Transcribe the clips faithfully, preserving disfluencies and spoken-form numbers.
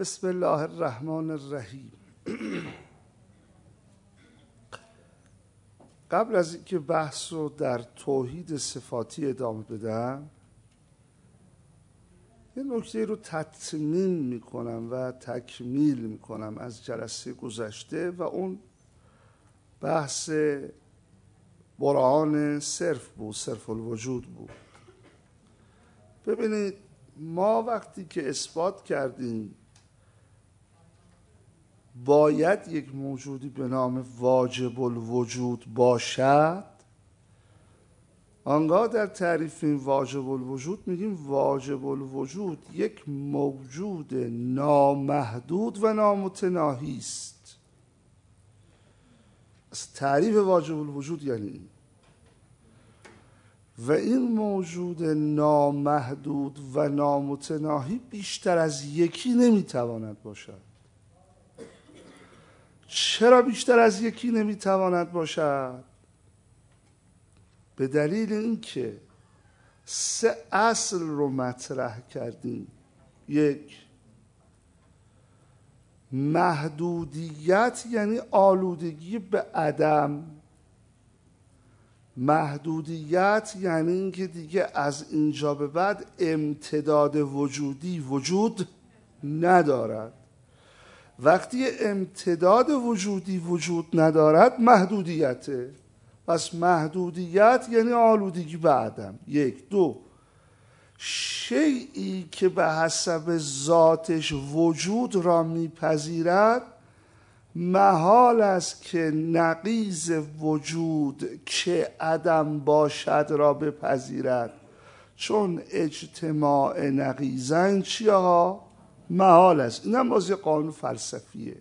بسم الله الرحمن الرحیم. قبل از اینکه بحث رو در توحید صفاتی ادامه بدم، یه نکته رو تتمیم میکنم و تکمیل میکنم از جلسه گذشته و اون بحث برهان صرف بود، صرف الوجود بود. ببینید، ما وقتی که اثبات کردیم باید یک موجودی به نام واجب الوجود باشد، آنگاه در تعریف این واجب الوجود میگیم واجب الوجود یک موجود نامحدود و نامتناهی است. از تعریف واجب الوجود یعنی این. و این موجود نامحدود و نامتناهی بیشتر از یکی نمیتواند باشد. چرا بیشتر از یکی نمیتواند باشد؟ به دلیل اینکه سه اصل رو مطرح کردیم. یک، محدودیت یعنی آلودگی به عدم. محدودیت یعنی اینکه دیگه از اینجا به بعد امتداد وجودی وجود ندارد. وقتی امتداد وجودی وجود ندارد محدودیته. پس محدودیت یعنی آلودگی به عدم. یک. دو، شیئی که به حسب ذاتش وجود را میپذیرد محال است که نقیض وجود که عدم باشد را بپذیرد، چون اجتماع نقیضین چی آقا؟ محال است. این هم باز یه قانون فلسفیه.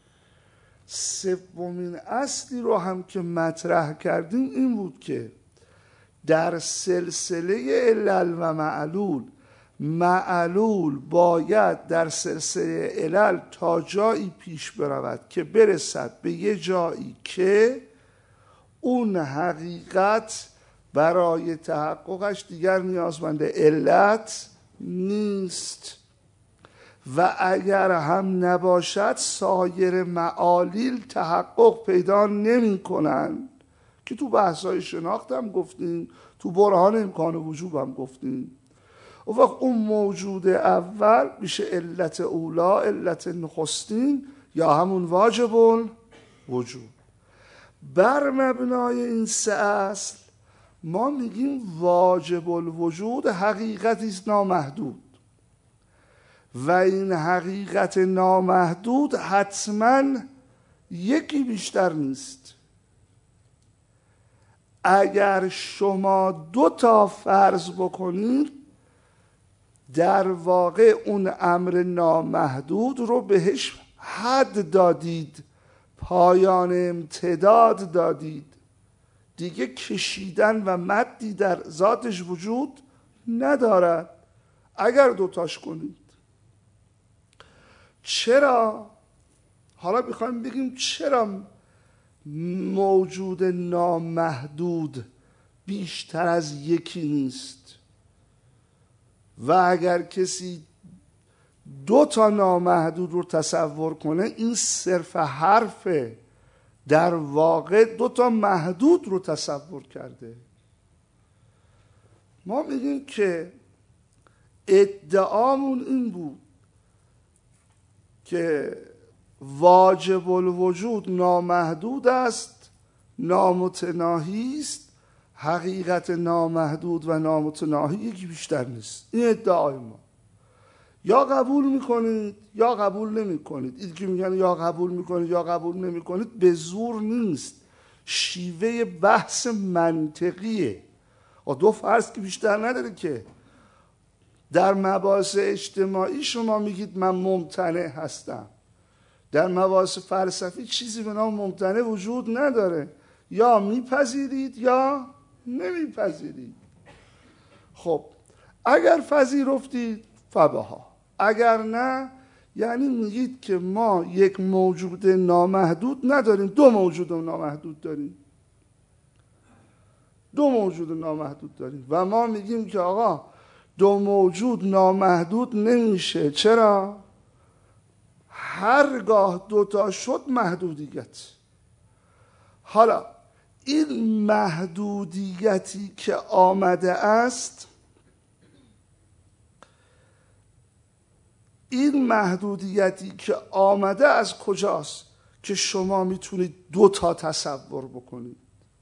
سومین اصلی رو هم که مطرح کردیم این بود که در سلسله علل و معلول، معلول باید در سلسله علل تا جایی پیش برود که برسد به یه جایی که اون حقیقت برای تحققش دیگر نیازمند علت نیست و اگر هم نباشد سایر معالیل تحقق پیدا نمی کنند، که تو بحث‌های شناخت هم گفتیم، تو برهان امکان وجود هم گفتیم. و وقت اون موجود اول میشه علت اولا، علت نخستین، یا همون واجب الوجود. بر مبنای این سه اصل ما میگیم واجب الوجود حقیقتی است نامحدود و این حقیقت نامحدود حتما یکی بیشتر نیست. اگر شما دو تا فرض بکنید، در واقع اون امر نامحدود رو بهش حد دادید، پایان امتداد دادید، دیگه کشیدن و مدی در ذاتش وجود ندارد اگر دوتاش کنید. چرا؟ حالا میخوایم بگیم چرا موجود نامحدود بیشتر از یکی نیست و اگر کسی دو تا نامحدود رو تصور کنه این صرف حرفه، در واقع دو تا محدود رو تصور کرده. ما میگیم که ادعامون این بود که واجب الوجود نامحدود است، نامتناهی است، حقیقت نامحدود و نامتناهی یکی بیشتر نیست. این ادعای ما. یا قبول میکنید یا قبول نمیکنید. این که میگن یا قبول میکنید یا قبول نمیکنید به زور نیست، شیوه بحث منطقیه. و دو فرض که بیشتر نداره که. در مباحث اجتماعی شما میگید من ممتنع هستم، در مباحث فلسفی چیزی به نام ممتنع وجود نداره، یا میپذیرید یا نمیپذیرید. خب اگر پذیرفتید فبها، اگر نه یعنی میگید که ما یک موجود نامحدود نداریم، دو موجود نامحدود داریم. دو موجود نامحدود داریم و ما میگیم که آقا دو موجود نامحدود نمیشه. چرا؟ هرگاه دوتا شد محدودیت. حالا این محدودیتی که آمده است، این محدودیتی که آمده از کجاست که شما میتونید دو تا تصور بکنید؟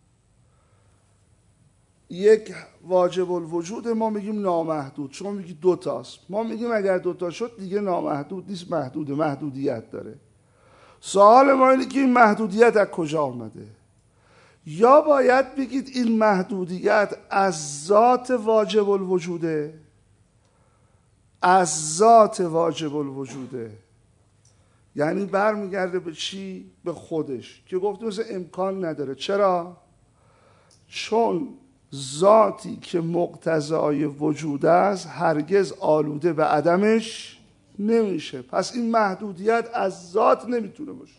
یک واجب الوجود ما میگیم نامحدود، شما میگید دو تاست، ما میگیم اگر دو تا شد دیگه نامحدود نیست، محدوده، محدودیت داره. سوال ما اینه که این محدودیت از کجا آمده؟ یا باید بگید این محدودیت از ذات واجب الوجوده، از ذات واجب الوجوده، یعنی برمیگرده به چی؟ به خودش، که گفتیم مثل امکان نداره. چرا؟ چون ذاتی که مقتضای وجود است هرگز آلوده به عدمش نمیشه، پس این محدودیت از ذات نمیتونه باشه.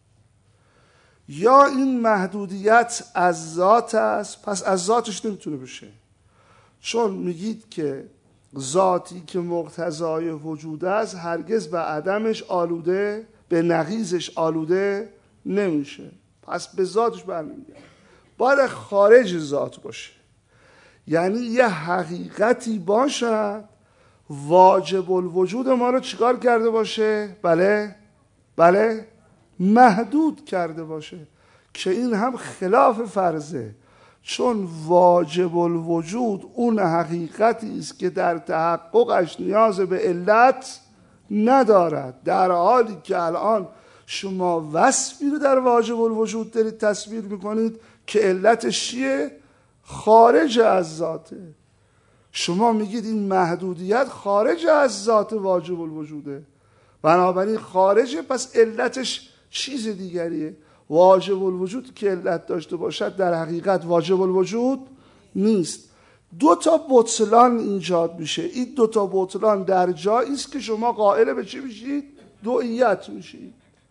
یا این محدودیت از ذات است، پس از ذاتش نمیتونه بشه، چون میگید که ذاتی که مقتضای وجود است هرگز به عدمش آلوده، به نقیضش آلوده نمیشه، پس به ذاتش برنمیگرده. باید خارج ذات باشه، یعنی یه حقیقتی باشد واجب الوجود ما رو چیکار کرده باشه؟ بله بله محدود کرده باشه، که این هم خلاف فرضه، چون واجب الوجود اون حقیقتی است که در تحققش نیاز به علت ندارد، در حالی که الان شما وصفی رو در واجب الوجود دارید تصویر میکنید که علتش چیه؟ خارج از ذاته. شما میگید این محدودیت خارج از ذات واجب الوجوده، بنابراین خارجه، پس علتش چیز دیگریه. واجب الوجود که علت داشته باشد در حقیقت واجب الوجود نیست. دو تا بطلان ایجاد میشه. این دو تا بطلان در جایی است که شما قائل به چی میشید؟ دوئیت میشید.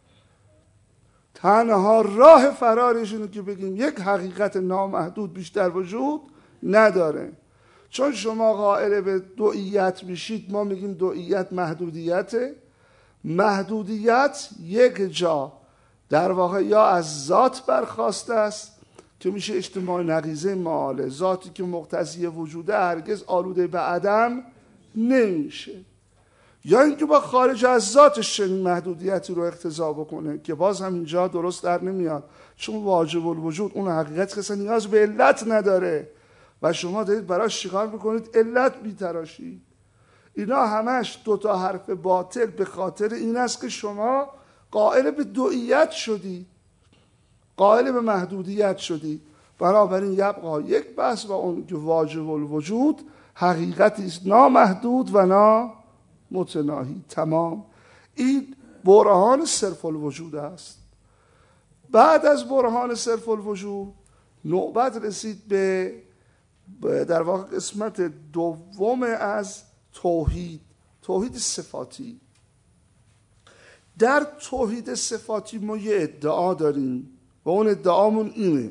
تنها راه فرارش اینه که بگیم یک حقیقت نامحدود بیشتر وجود نداره. چون شما قائل به دوئیت میشید، ما میگیم دوئیت محدودیته. محدودیت یک جا در واقع یا از ذات برخواسته است که میشه اجتماع نقیضه معاله، ذاتی که مقتضی وجوده هرگز آلوده به عدم نمیشه، یا اینکه با خارج از ذاتش چنین محدودیتی رو اقتضا بکنه که باز هم اینجا درست در نمیاد، چون واجب الوجود اون حقیقت که اصلا نیاز به علت نداره و شما دارید براش چیکار میکنید؟ علت بیتراشید. اینا همش دوتا حرف باطل به خاطر این است که شما قائل به دوئیت شدی، قائل به محدودیت شدی. بنابراین یبقا یک بحث و اون که واجب الوجود حقیقتی است نامحدود و نامتناهی. تمام. این برهان صرف الوجود است. بعد از برهان صرف الوجود نوبت رسید به در واقع قسمت دوم از توحید، توحید صفاتی. در توحید صفاتی ما یه ادعا داریم و اون ادعامون اینه: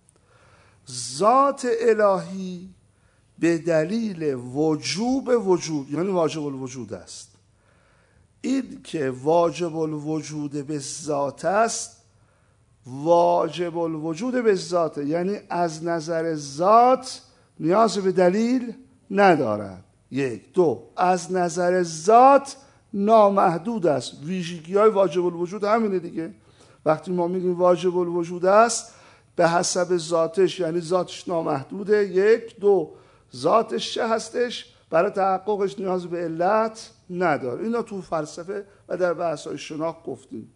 ذات الهی به دلیل وجوب وجود، یعنی واجب الوجود است. این که واجب الوجود به ذات است، واجب الوجود به ذات، یعنی از نظر ذات نیاز به دلیل ندارد. یک. دو، از نظر ذات نامحدود است. ویژگی های واجب الوجود همینه دیگه. وقتی ما میگیم واجب الوجود است به حسب ذاتش، یعنی ذاتش نامحدوده. یک. دو، ذاتش چه هستش؟ برای تحققش نیاز به علت نداره. اینا تو فلسفه و در بحث‌های شناخت گفتیم.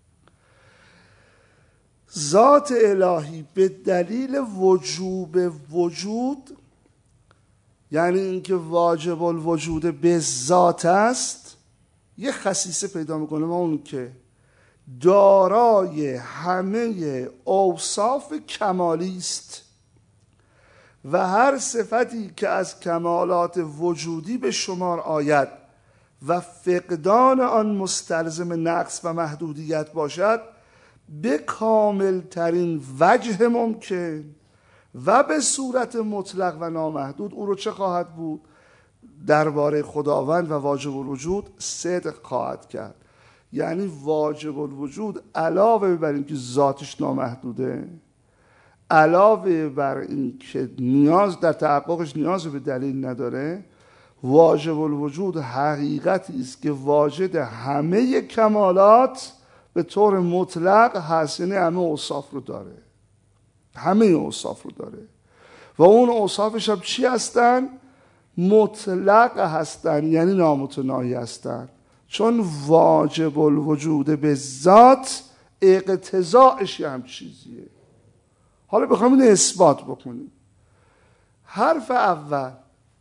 ذات الهی به دلیل وجوب وجود، یعنی اینکه واجب الوجود به ذات است، یه خصیصه پیدا میکنه، ما اون که دارای همه اوصاف کمالی است و هر صفتی که از کمالات وجودی به شمار آید و فقدان آن مستلزم نقص و محدودیت باشد، به کامل ترین وجه ممکن و به صورت مطلق و نامحدود او رو چه خواهد بود؟ درباره خداوند و واجب الوجود صدق خواهد کرد. یعنی واجب الوجود علاوه بر اینکه ذاتش نامحدوده، علاوه بر اینکه نیاز در تحققش نیاز به دلیل نداره، واجب الوجود حقیقتی است که واجد همه کمالات به طور مطلق هست، یعنی همه اوصاف رو داره، همه اوصاف رو داره و اون اوصافش هم چی هستن؟ مطلق هستن، یعنی نامتناهی هستن، چون واجب الوجود به ذات اقتضاعش هم چیزیه. حالا بخوام این اثبات بکنیم. حرف اول،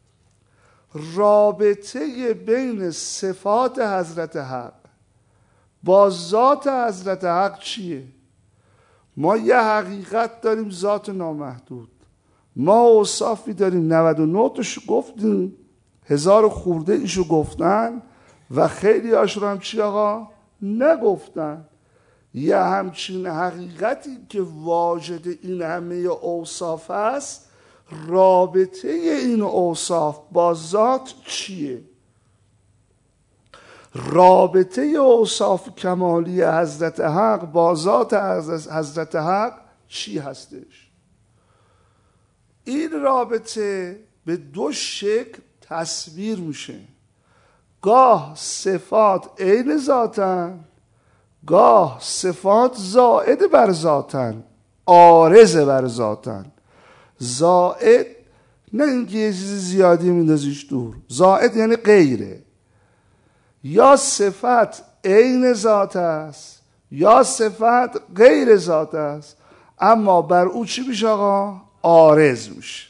رابطه بین صفات حضرت حق با ذات حضرت حق چیه؟ ما یه حقیقت داریم، ذات نامحدود. ما اوصافی داریم، نود و نه تاشو گفتیم، هزار خورده ایشو گفتن و خیلی هاش رو هم چی آقا؟ نگفتن. یه همچین حقیقتی که واجد این همه اوصاف است، رابطه این اوصاف با ذات چیه؟ رابطه اوصاف کمالی حضرت حق با ذات حضرت حق چی هستش؟ این رابطه به دو شکل تصویر میشه. گاه صفات عین ذاتن، گاه صفات زائد بر ذاتن، عارض بر ذاتن. زائد نه اینکه یه چیز زیادی میندازیش دور، زائد یعنی غیره. یا صفت عین ذات است یا صفت غیر ذات است، اما بر او چی میشه آقا؟ عارض میشه.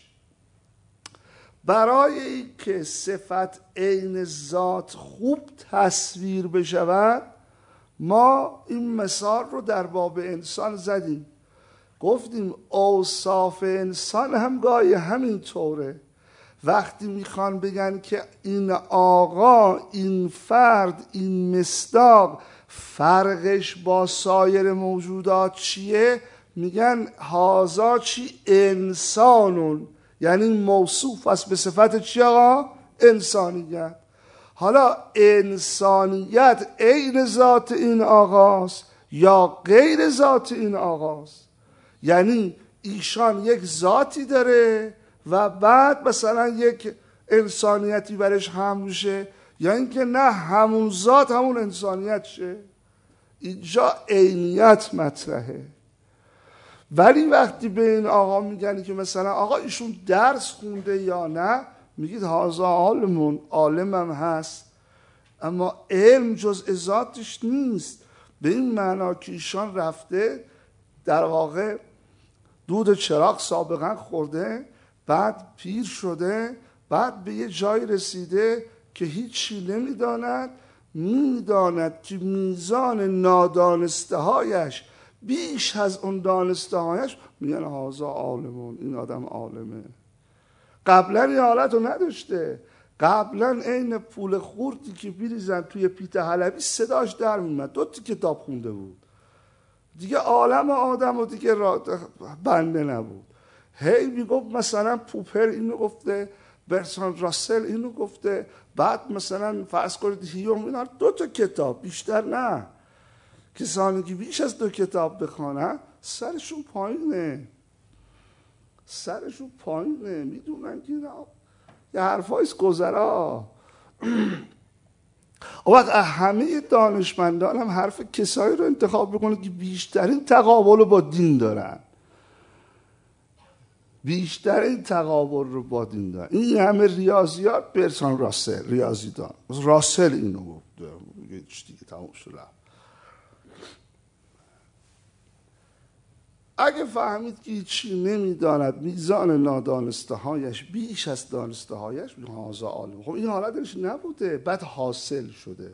برای اینکه صفت عین ذات خوب تصویر بشود، ما این مثال رو در باب انسان زدیم، گفتیم اوصاف انسان هم گاهی همین طوره. وقتی میخوان بگن که این آقا، این فرد، این مصداق فرقش با سایر موجودات چیه، میگن هازا چی؟ انسانون، یعنی موصوف است به صفت چی آقا؟ انسانیت. حالا انسانیت عین ذات این آقاست یا غیر ذات این آقاست؟ یعنی ایشان یک ذاتی داره و بعد مثلا یک انسانیتی برش هم میشه، یا اینکه نه همون ذات همون انسانیت شه؟ اینجا عینیت مطرحه. ولی وقتی به این آقا میگن که مثلا آقا ایشون درس خونده یا نه، میگید هازا عالمون، عالم هم هست اما علم جزء ذاتش نیست، به این معنا که ایشان رفته در واقع دود چراغ سابقا خورده، بعد پیر شده، بعد به یه جای رسیده که هیچی نمیداند، میداند که میزان نادانسته هایش بیش از اون دانسته هایش، میگن هازا عالمون، این آدم عالمه. قبلا این حالت رو نداشته. قبلا عین پول خورتی که بیریزن توی پیت حلبی صداش در میمد، دو تا کتاب خونده بود دیگه، عالم آدم و دیگه بنده نبود. هی میگفت مثلا پوپر اینو گفته، برتراند راسل اینو گفته، بعد مثلا فرض کنید هیوم، اینا دو تا کتاب، بیشتر نه. کسانی که بیش از دو کتاب بخوانن سرشون پایینه، سرشون پایینه، میدونن که یه حرفایست گذرا. و وقت همه دانشمندان هم حرف کسایی رو انتخاب بکنه که بیشترین تقابل رو با دین دارن، بیشترین تقابل رو با دین دارن. این همه ریاضیات، برتراند راسل ریاضی دان، راسل اینو گفته، دیگه تموم شد. اگه فهمید که چی نمیداند، میزان نادانسته هایش بیش از دانسته هایش، هازا عالم. خب این حالتش نبوده، بعد حاصل شده.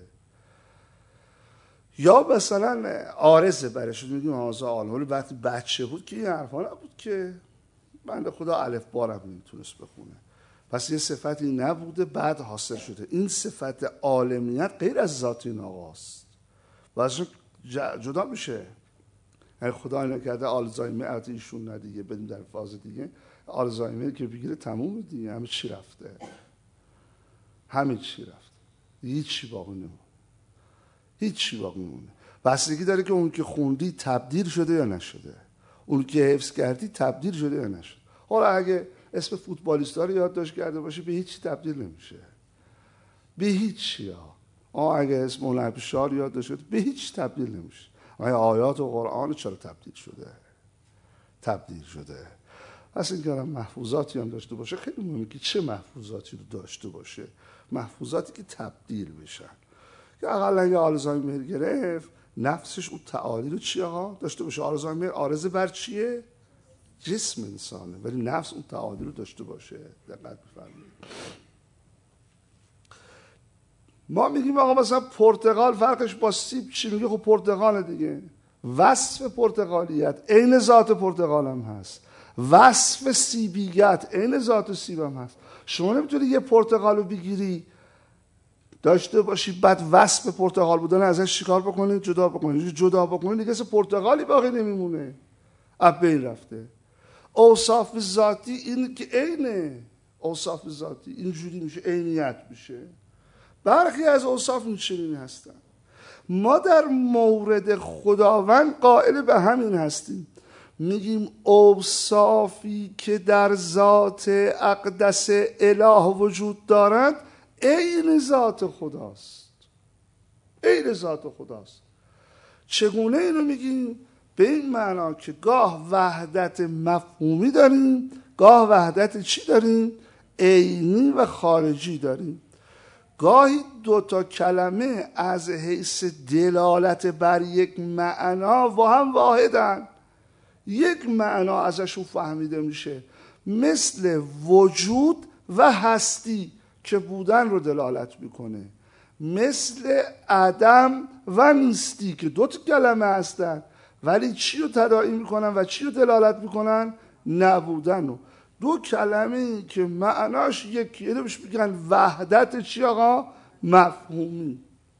یا مثلا عارضه برش شده، میگیم هازا عالم، ولی وقتی بچه بود که این حرفا نبود که، بنده خدا الف بارم نمیتونست بخونه، پس این صفتی نبوده، بعد حاصل شده. این صفت عالمیت غیر از ذات این آقاست و ازش جدا میشه. یعنی خدا نکرده آلزایمر ایشون نه دیگه، بدیم در فاز دیگه آلزایمر که بگیره تموم دیگه، همه چی رفته، همه چی رفته، هیچ چی باقی نمونه. هیچی باقی مونه. بستگی داره که اون که خوندی تبدیل شده یا نشده، اون که حفظ کردی تبدیل شده یا نشده. حالا اگه اسم فوتبالیستا رو یادداشت کرده باشی به هیچی تبدیل نمیشه، به هیچی ها. آه اگه اسم هنرپیشه رو یادداشت کرده به هیچ تبدیل نمیشه. آیا آیات و قرآن چرا تبدیل شده؟ تبدیل شده. پس این که محفوظاتی هم داشته باشه خیلی مهمه که چه محفوظاتی رو داشته باشه. محفوظاتی که تبدیل بشن، که اقلا اگه آلزایمر گرفت نفسش اون تعالی رو چی آقا داشته باشه. آلزایمر عارضه بر چیه؟ جسم انسانه، ولی نفس اون تعالی رو داشته باشه. دقت بفرمایید. ما میگیم آقا مثلا پرتقال فرقش با سیب چی؟ میگه خب پرتقال دیگه، وصف پرتقالیت عین ذات پرتقال هم هست، وصف سیبیت عین ذات سیب هم هست. شما نمیتونی یه پرتقال رو بگیری داشته باشی بعد وصف پرتقال بودن ازش چیکار بکنید؟ جدا بکنید. جدا بکنید دیگه اصلا پرتقالی باقی نمیمونه، از بین رفته. اوصاف ذاتی این که عینه، اوصاف ذاتی اینجوری میشه، عینیت میشه. برخی از اوصاف این چنین هستن. ما در مورد خداوند قائل به همین هستیم، میگیم اوصافی که در ذات اقدس اله وجود دارند عین ذات خداست، عین ذات خداست. چگونه اینو میگیم؟ به این معنا که گاه وحدت مفهومی داریم، گاه وحدت چی داریم؟ عینی و خارجی داریم. گاهی دو تا کلمه از حیث دلالت بر یک معنا و هم واحدن، یک معنا ازشون فهمیده میشه، مثل وجود و هستی که بودن رو دلالت میکنه، مثل عدم و نیستی که دو تا کلمه هستن ولی چی رو تداعی میکنن و چی رو دلالت میکنن؟ نبودن رو. دو کلمه که معناش یکیه، بهش میگن وحدت چی آقا؟ مفهومی.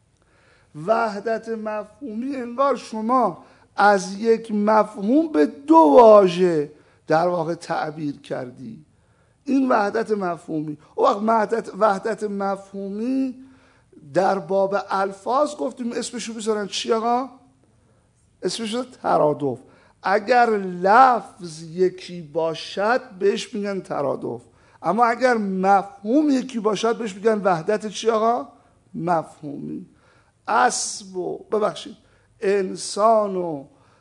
وحدت مفهومی انگار شما از یک مفهوم به دو واژه در واقع تعبیر کردی. این وحدت مفهومی. او وقت وحدت, وحدت مفهومی در باب الفاظ گفتیم اسمشو بذارن چی آقا؟ اسمشو ترادف. اگر لفظ یکی باشد بهش میگن ترادف، اما اگر مفهوم یکی باشد بهش میگن وحدت چی آقا؟ مفهومی. اسب و ببخشید انسان و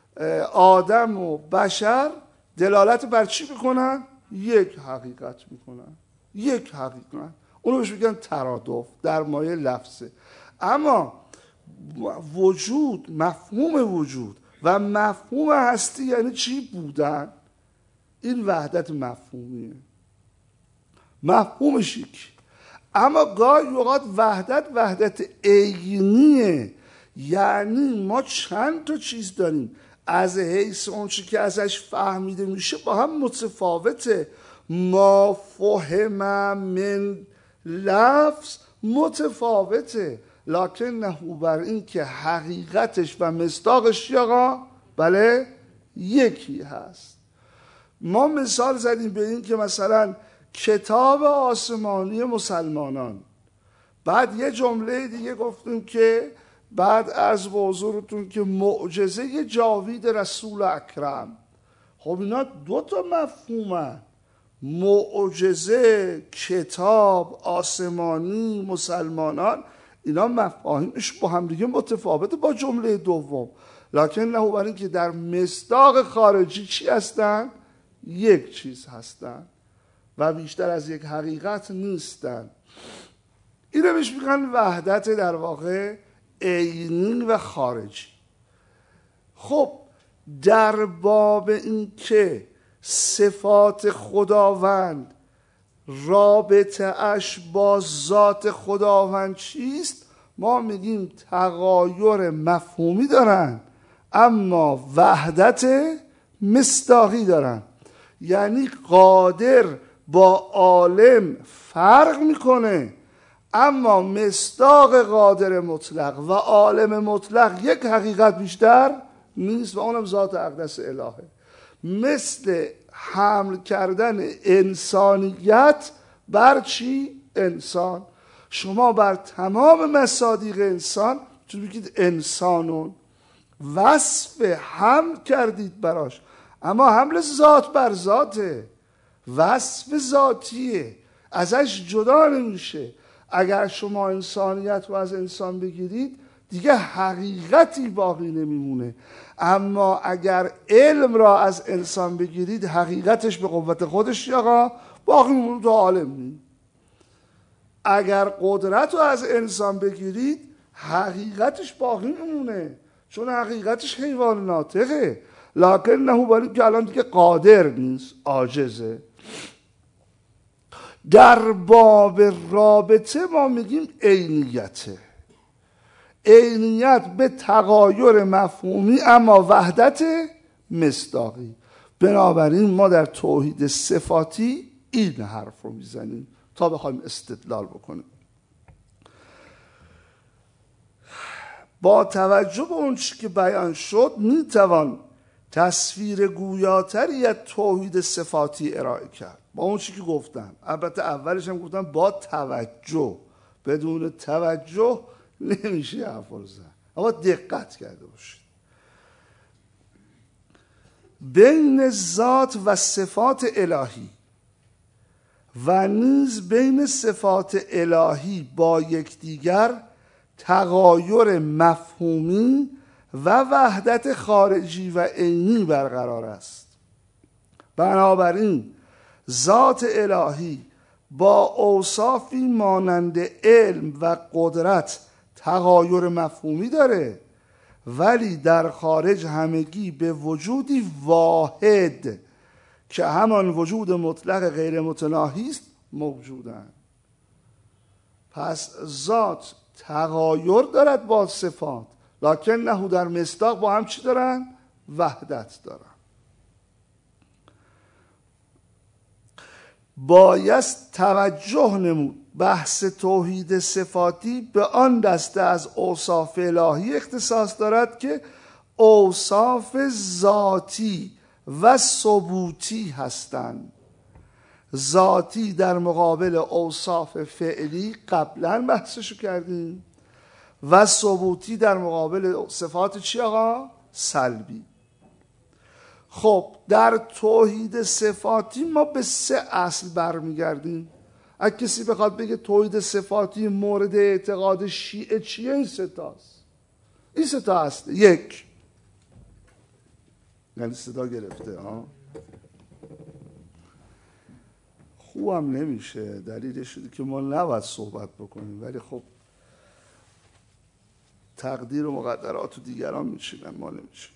آدم و بشر دلالت بر چی میکنن؟ یک حقیقت میکنن، یک حقیقت. اونو بهش میگن ترادف در مایه لفظه. اما وجود، مفهوم وجود و مفهوم هستی یعنی چی؟ بودن. این وحدت مفهومیه، مفهومش یکی. اما گاهی اوقات وحدت وحدت عینیه، یعنی ما چند تا چیز داریم از حیث اون چی که ازش فهمیده میشه با هم متفاوته. ما فهم من لفظ متفاوته، لکن نهو بر این که حقیقتش و مصداقش آقا بله یکی هست. ما مثال زدیم به این که مثلا کتاب آسمانی مسلمانان، بعد یه جمله دیگه گفتیم که بعد از به حضورتون که معجزه جاوید رسول اکرم. خب اینا دو تا مفهومن، معجزه، کتاب آسمانی مسلمانان، اینا مفاهیمش با هم دیگه متفاوته با جمله دوم، لکن نه برای اینکه در مصداق خارجی چی هستن؟ یک چیز هستن و بیشتر از یک حقیقت نیستن. اینو بهش میگن وحدت در واقع عینی و خارجی. خب در باب این که صفات خداوند رابطه اش با ذات خداوند چیست، ما میگیم تغایر مفهومی دارن اما وحدت مصداقی دارن. یعنی قادر با عالم فرق میکنه، اما مصداق قادر مطلق و عالم مطلق یک حقیقت بیشتر نیست و اونم ذات اقدس الهه. مثل حمل کردن انسانیت بر چی؟ انسان. شما بر تمام مصادیق انسان چون بگید انسانون وصف هم کردید براش، اما حمل ذات بر ذاته، وصف ذاتیه، ازش جدا نمیشه. اگر شما انسانیت رو از انسان بگیرید دیگه حقیقتی باقی نمیمونه، اما اگر علم را از انسان بگیرید حقیقتش به قوت خودش آقا باقی میمونه تا عالم نی. اگر قدرت رو از انسان بگیرید حقیقتش باقی میمونه، چون حقیقتش حیوان ناطقه، لکن نه ولی که الان دیگه قادر نیست، عاجزه. در باب رابطه ما میگیم عینیته، عینیت به تغایر مفهومی اما وحدت مصداقی. بنابراین ما در توحید صفاتی این حرف رو میزنیم تا بخوایم استدلال بکنیم. با توجه به اون چی که بیان شد میتوان تصویر گویاتری از توحید صفاتی ارائه کرد. با اون چی که گفتم، البته اولش هم گفتم با توجه، بدون توجه نمیشه حرف رو زد، اما دقت کرده باشید. بین ذات و صفات الهی و نیز بین صفات الهی با یکدیگر تغایر مفهومی و وحدت خارجی و عینی برقرار است. بنابراین ذات الهی با اوصافی مانند علم و قدرت تغایر مفهومی داره، ولی در خارج همگی به وجودی واحد که همان وجود مطلق غیر متناهی است موجودند. پس ذات تغایر دارد با صفات، لکن نه در مصداق با هم چی دارن؟ وحدت دارن. بایست توجه نمود بحث توحید صفاتی به آن دسته از اوصاف الهی اختصاص دارد که اوصاف ذاتی و ثبوتی هستند. ذاتی در مقابل اوصاف فعلی قبلا بحثشو کردیم و ثبوتی در مقابل صفات چی آقا؟ سلبی. خب در توحید صفاتی ما به سه اصل برمیگردیم. اگه کسی بخواد بگه توحید صفاتی مورد اعتقاد شیعه چیه، این سه تاست. این سه تا هست. یک، یعنی صدا گرفته ها، خوبم نمیشه، دلیلش شده که ما نباید صحبت بکنیم، ولی خب تقدیر و مقدرات و دیگران میشینن، ما نمیشیم.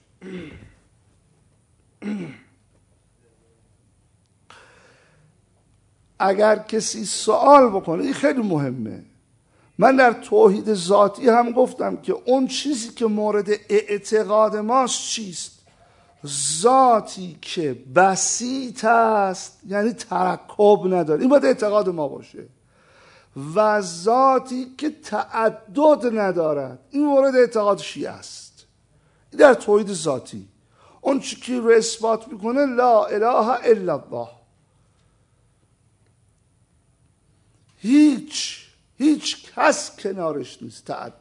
اگر کسی سوال بکنه، این خیلی مهمه، من در توحید ذاتی هم گفتم که اون چیزی که مورد اعتقاد ماست چیست؟ ذاتی که بسیط است، یعنی ترکب نداره، این باید اعتقاد ما باشه، و ذاتی که تعدد ندارد، این مورد اعتقاد شیعه است. این در توحید ذاتی. اون چی که رو اثبات میکنه لا اله الا الله، هیچ هیچ کس کنارش نیست، تعدد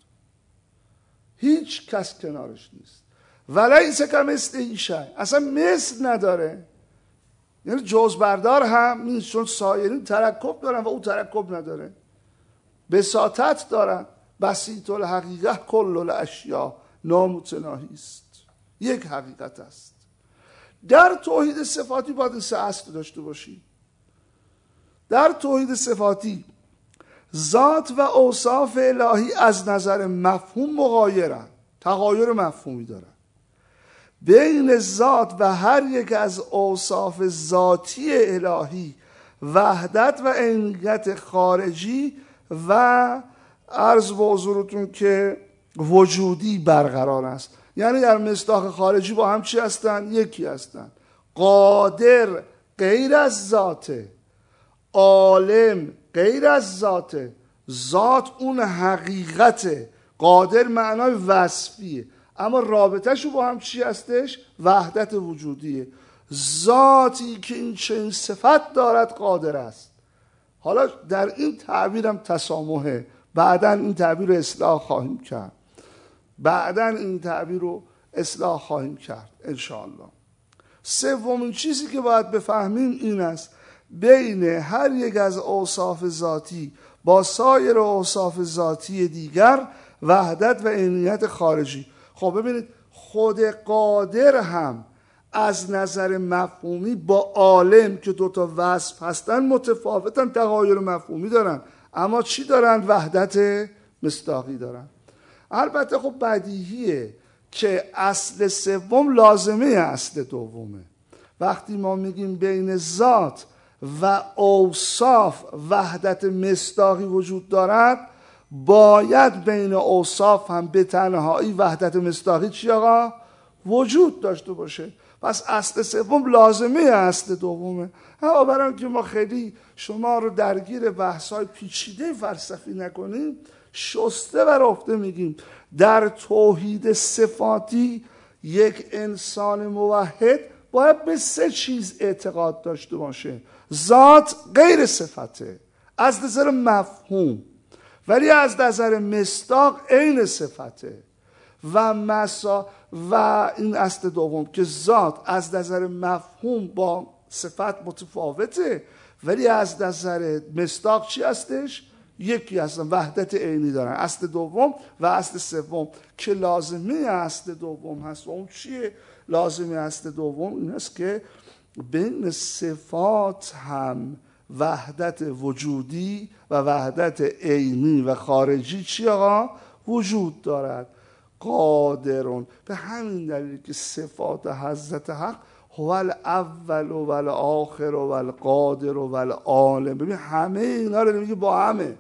هیچ کس کنارش نیست. ولیس کمثله شیء، اصلا مثل نداره، یعنی جز بردار هم نیست، چون سایرین ترکب دارن و او ترکب نداره، بساطت دارن. بسیط الحقیقه کل الاشیاء، نامتناهی است، یک حقیقت است. در توحید صفاتی باید این سه اصل داشته باشی. در توحید صفاتی ذات و اوصاف الهی از نظر مفهوم مغایرند، تغایر مفهومی دارند. بین ذات و هر یک از اوصاف ذاتی الهی وحدت و عینیت خارجی و عرض به حضورتون که وجودی برقرار است. یعنی در مصداق خارجی با هم چی هستن؟ یکی هستن. قادر غیر از ذاته، عالم غیر از ذاته، ذات اون حقیقته، قادر معنای وصفیه، اما رابطهشو با هم چی هستش؟ وحدت وجودیه. ذاتی که این چنین صفت دارد قادر است. حالا در این تعبیرم تسامحه، بعداً این تعبیر رو اصلاح خواهیم کرد. بعداً این تعبیر رو اصلاح خواهیم کرد انشاءالله. سومین چیزی که باید بفهمیم این است بین هر یک از اوصاف ذاتی با سایر اوصاف ذاتی دیگر وحدت و عینیت خارجی. خب ببینید خود قادر هم از نظر مفهومی با عالم که دوتا وصف هستن متفاوتن، تغایر مفهومی دارن، اما چی دارن؟ وحدت مصداقی دارن. البته خب بدیهیه که اصل سوم لازمه اصل دومه. وقتی ما میگیم بین ذات و اوصاف وحدت مصداقی وجود دارد، باید بین اوصاف هم به تنهایی وحدت مصداقی چی آقا؟ وجود داشته باشه. پس اصل سوم لازمه اصل دومه. اما برای اینکه ما خیلی شما رو درگیر بحث‌های پیچیده فلسفی نکنیم، شسته و رفته میگیم در توحید صفاتی یک انسان موحد باید به سه چیز اعتقاد داشته باشه. ذات غیر صفته از نظر مفهوم، ولی از نظر مصداق عین صفته و مسا و این اصل دوم که ذات از نظر مفهوم با صفت متفاوته، ولی از نظر مصداق چی هستش؟ یکی هستن، وحدت عینی دارن. اصل دوم و اصل سوم که لازمه اصل دوم هست. و اون چیه لازمه اصل دوم؟ این است که بین صفات هم وحدت وجودی و وحدت عینی و خارجی چی آقا؟ وجود دارد. قادرون، به همین دلیل که صفات حضرت حق هو الاول و الاخر و القادر و العالم، ببین همه اینا رو میگه با همه،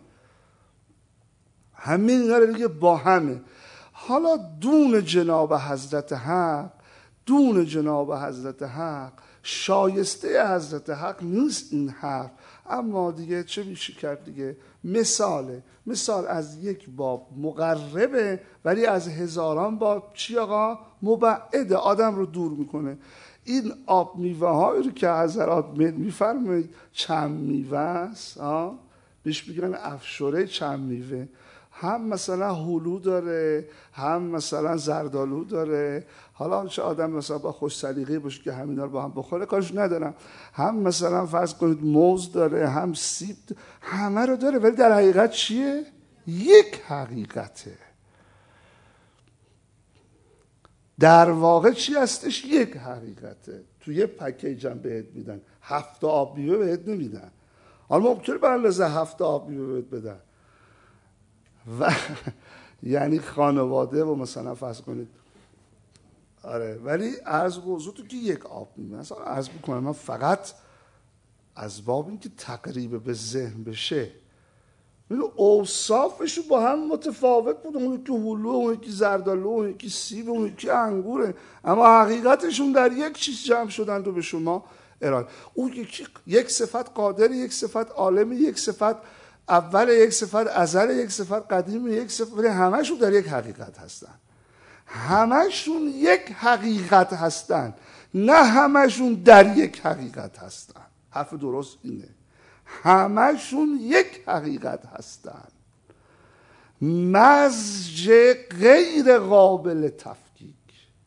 همه اینا رو میگه با همه. حالا دون جناب حضرت حق، دون جناب حضرت حق شایسته حضرت حق نیست این حرف، اما دیگه چه میشه کرد دیگه؟ مثاله، مثال از یک باب مقربه ولی از هزاران باب چی آقا؟ مبعده، آدم رو دور میکنه. این آب میوه هایی رو که حضرات میفرمایید چند میوه است، بهش میگن افشوره چند میوه، هم مثلا هلو داره، هم مثلا زردالو داره. حالا چه آدم مثلا با خوش سلیقه باشه که همینا رو با هم بخوره کارش ندارم. هم مثلا فرض کنید موز داره، هم سیب داره. همه رو داره، ولی در حقیقت چیه؟ یک حقیقته. در واقع چی هستش؟ یک حقیقته. تو یه پکیج هم بهت میدن، هفت آب میوه بهت نمیدن. حالا ممکنه به اندازه هفت آب میوه بهت بدن و یعنی خانواده و مثلا فرض کنید آره، ولی عرض موضوع تو که یک آب میمونه. مثلا عرض میکنم من فقط از باب این که تقریب به ذهن بشه، میدونی اوصافشو با هم متفاوت بود، اون یکی هلو، اون یکی زردالو، اون یکی سیب، اون یکی انگوره، اما حقیقتشون در یک چیز جمع شدن و به شما ارائه. اون یکی یک صفت قادر، یک صفت عالم، یک صفت اول، یک صفت ازل، یک صفت قدیم، یک صفت، ولی همشون در یک حقیقت هستن. همشون یک حقیقت هستن، نه همشون در یک حقیقت هستن. حرف درست اینه، همشون یک حقیقت هستن، مزج غیر قابل تفکیک،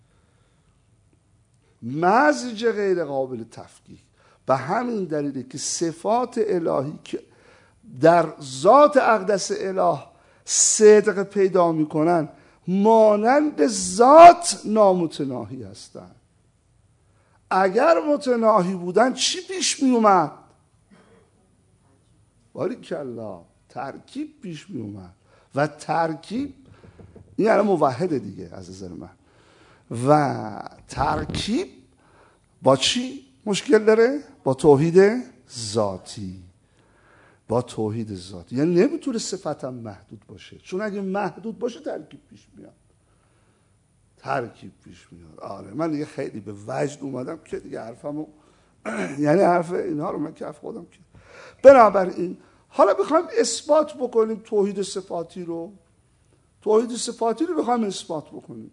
مزج غیر قابل تفکیک. به همین دلیله که صفات الهی که در ذات اقدس اله صدق پیدا میکنن مانند ذات نامتناهی هستن. اگر متناهی بودن چی پیش می اومد؟ باریکالله، ترکیب پیش می اومد و ترکیب این الان موحده دیگه از نظر من. و ترکیب با چی مشکل داره؟ با توحید ذاتی، با توحید ذاتی. یعنی نمیتونه صفتم محدود باشه، چون اگه محدود باشه ترکیب پیش میاد، ترکیب پیش میاد. آره من دیگه خیلی به وجد اومدم که دیگه حرفمو یعنی حرف اینها رو من کف خودم که. بنابراین حالا بخوایم اثبات بکنیم توحید صفاتی رو، توحید صفاتی رو بخوایم اثبات بکنیم،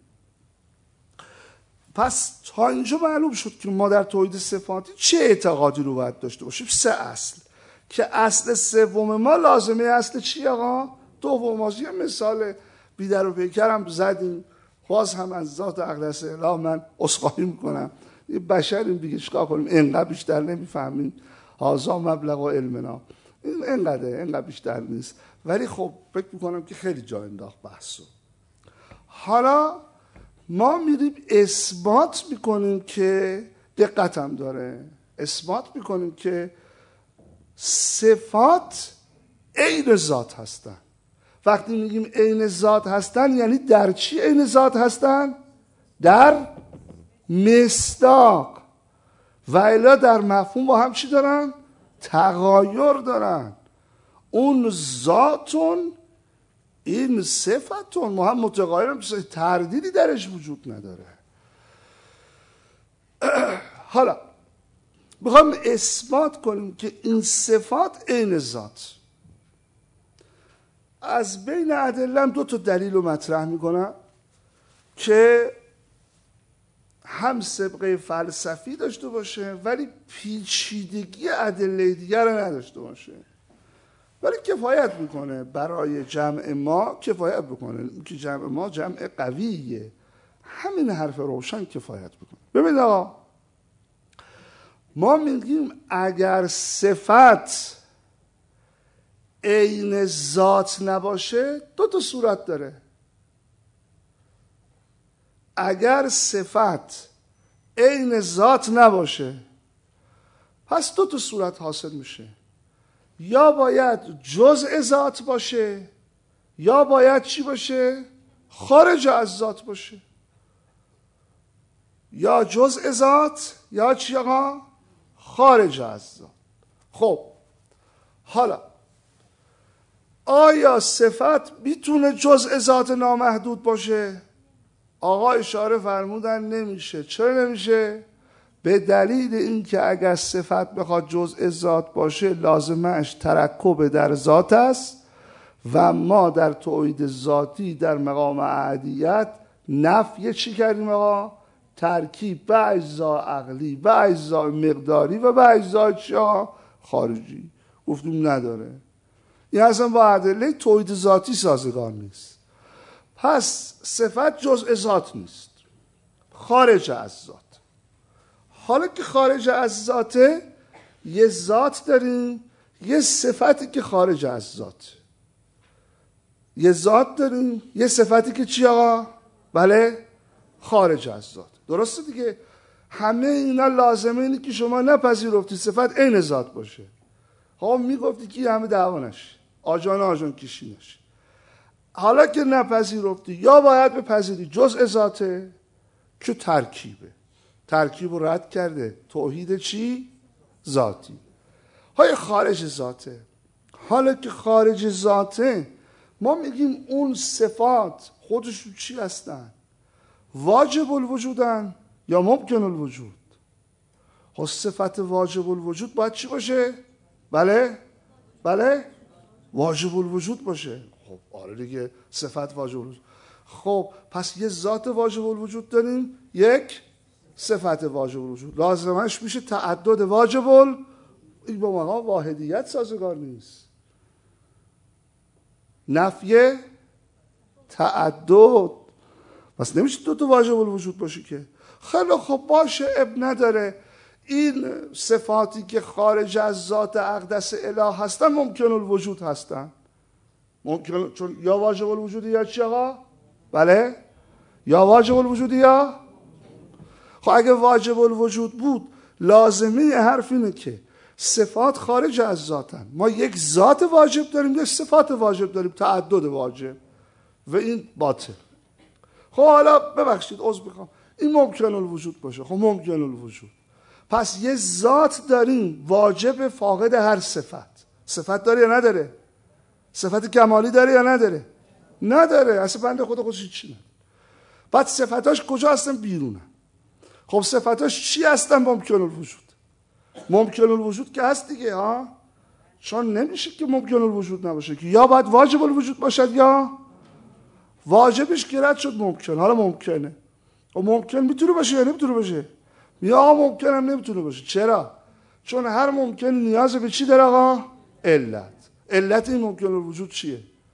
پس تا اینجا معلوم شد که ما در توحید صفاتی چه اعتقادی رو باید داشته باشیم. سه اصل که اصل سوم ما لازمه اصل چی آقا؟ دوم. یه مثال بیدر و پیکرم زدیم، باز هم از ذات اقدس اله من عذرخواهی میکنم. یه بشریم دیگه، چیکار کنیم؟ اینقدر بیشتر نمیفهمیم. هازا مبلغ و علمنا، این اینقدره، اینقدر بیشتر نیست. ولی خب فکر میکنم که خیلی جا انداخت بحثو. حالا ما میریم اثبات میکنیم که دقتم داره، اثبات میکنیم که صفات عین ذات هستن. وقتی میگیم عین ذات هستن یعنی در چی عین ذات هستن؟ در مصداق. و الا در مفهوم با هم چی دارن؟ تغایر دارن. اون ذاتون، این صفتون، ما هم متغایرم، تردیدی درش وجود نداره. حالا بخوام اثبات کنیم که این صفات عین ذات، از بین ادله دو تا دلیل رو مطرح میکنم که هم سابقه فلسفی داشته باشه ولی پیچیدگی ادله دیگر رو نداشته باشه، ولی کفایت میکنه برای جمع ما، کفایت میکنه که جمع ما جمع قویه. همین حرف روشن کفایت میکنه. ببینید آقا، ما میگیم اگر صفت عین ذات نباشه دو تا صورت داره. اگر صفت عین ذات نباشه پس دو تا صورت حاصل میشه، یا باید جزء ذات باشه یا باید چی باشه؟ خارج از ذات باشه. یا جزء ذات یا چی آقا؟ خارج از ذات. خب حالا آیا صفت میتونه جزء ذات نامحدود باشه؟ آقا اشاره فرمودن نمیشه. چرا نمیشه؟ به دلیل اینکه اگر صفت بخواد جزء ذات باشه لازمش ترکب در ذات است و ما در توحید ذاتی در مقام احدیت نفی چی کردیم آقا؟ ترکیب به اجزا عقلی، به اجزا مقداری و به اجزا چیا؟ خارجی. گفتیم نداره. این اصلا با ادله توحید ذاتی سازگار نیست. پس صفت جزء ذات نیست، خارج از ذات. حالا که خارج از ذاته، یه ذات داریم، یه صفتی که خارج از ذات. یه ذات داریم، یه صفتی که چی آقا؟ بله، خارج از ذات. درسته دیگه؟ همه اینا لازمه اینه که شما نپذیرفتی صفت عین ذات باشه. ها میگفتی که همه دعوانش آجان آجان کشینش. حالا که نپذیرفتی، یا باید بپذیری جزء ذاته که ترکیبه، ترکیب رو رد کرده، توحید چی؟ ذاتی. های خارج ذاته. حالا که خارج ذاته، ما میگیم اون صفات خودشون چی هستن؟ واجب الوجودن یا ممکن الوجود؟ خب صفت واجب الوجود باید چی باشه؟ بله؟ بله؟ واجب الوجود باشه. خب آره دیگه، صفت واجب الوجود. خب پس یه ذات واجب الوجود داریم، یک صفت واجب الوجود. لازمش میشه تعدد واجب ال این با مقام واحدیت سازگار نیست. نفی تعدد، پس نمیشه دو تا واجب الوجود باشه که. خیلی خب باشه، اب نداره. این صفاتی که خارج از ذات اقدس اله هستن ممکن الوجود هستن. ممکن، چون یا واجب الوجودی یا چی آقا؟ بله؟ یا واجب الوجودی یا؟ خب اگه واجب الوجود بود لازمه حرف اینه که صفات خارج از ذاتن. ما یک ذات واجب داریم، یک صفات واجب داریم، تعدد واجب و این باطل. خب حالا ببخشید عذر میخوام، این ممکن الوجود باشه. خب ممکن الوجود، پس یه ذات داریم واجب فاقد هر صفت. صفت داره یا نداره؟ صفت کمالی داره یا نداره؟ نداره. اصلا بنده خدا خودش چی نداره. بعد صفتاش کجا هستن؟ بیرونن. خب صفتاش چی هستن؟ ممکن الوجود. ممکن الوجود که هست دیگه ها، چون نمیشه که ممکن الوجود نباشه که، یا باید واجب الوجود باشد یا واجبش که رد شد ممکن. حالا ممکنه، و ممکن میتونه باشه یا نمیتونه باشه؟ یا ممکن هم نمیتونه باشه. چرا؟ چون هر ممکن نیاز به چی داره آقا؟ علت. علت این ممکن الوجود چیه؟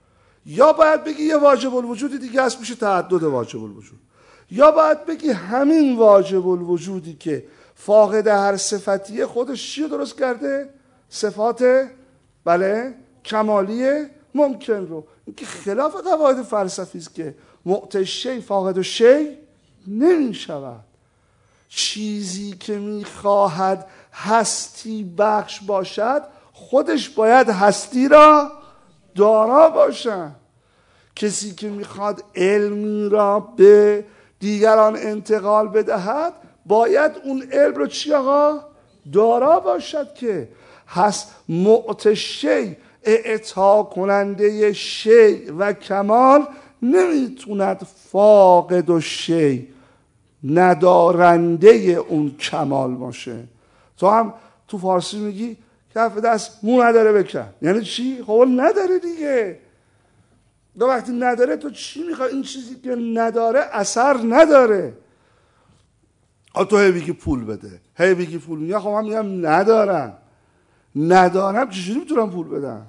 یا باید بگی یه واجب الوجود دیگه هست میشه تعدد واجب الوجود، یا باید بگی همین واجب الوجودی که فاقد هر صفتیه خودش چی درست کرده؟ صفات بله کمالی ممکن رو. این که خلاف قواعد فلسفی است که معطی شی فاقد و شی نمی شود. چیزی که میخواهد هستی بخش باشد خودش باید هستی را دارا باشد. کسی که میخواد علمی را به دیگران انتقال بدهد باید اون علم رو چی آقا؟ دارا باشد که هست. معطی شی اعطا کننده شی و کمال نمیتوند فاقد و شی ندارنده اون کمال باشه. تو هم تو فارسی میگی کف دست مو نداره بکن، یعنی چی؟ خب نداره دیگه. دو وقتی نداره تو چی میخوای؟ این چیزی که نداره اثر نداره. آ تو هی بگی پول بده، هی بگی پول میگه، خب من میگم ندارم ندارم چجوری میتونم پول بدم؟